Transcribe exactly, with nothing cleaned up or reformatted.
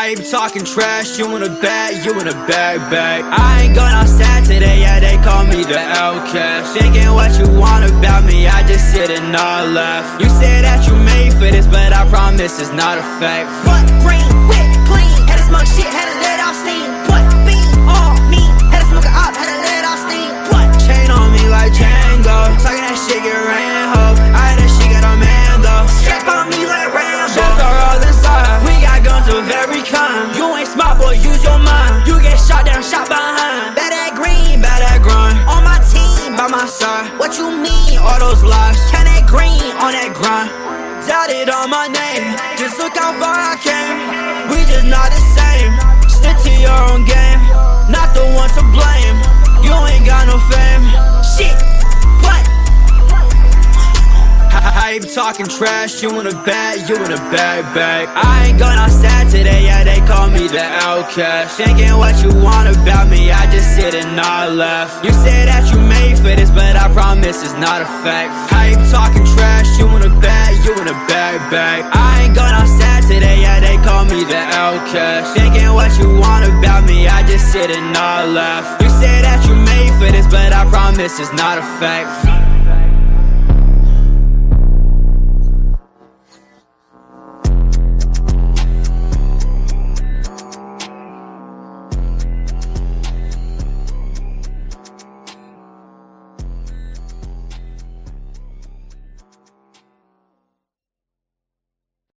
I ain't talking trash, you in a bag, you in a bag, bag. I ain't going outside today, yeah, they call me the outcast. Thinking what you want about me, I just sit and not laugh. You say that you made for this, but I promise it's not a fact. What green, wet, clean, had to smoke shit, had to let off steam. What bean on me, had to smoke it up, had to let off steam. What chain on me like Django, talking that shit get ran, ho. I had that shit got a man though. Strap on me like Rambo. Shots are all inside, we got guns of every kind. You ain't smart, boy, use your mind. You get shot down, shot behind. Bad at green, Bad at grind, on my team. by my side. What you mean? All those lies, Can that green on that grind. Doubted on my name, just look how far I came. We just not the same, stick to your own game. Not the one to blame, you ain't got no fame. shit? What? I ain't talking trash, you in a bag, you in a bag, bag. I ain't going outside today, yeah, they call me the outcast. Thinking what you want about me, I just sit and not laugh. You say that you made for this, but I promise it's not a fact. I ain't talking trash, you in a bag, you in a bag, bag. I ain't going outside today, yeah, they call me the outcast. Thinking what you want about me, I just sit and not laugh. You say that you made for this, but I promise it's not a fact.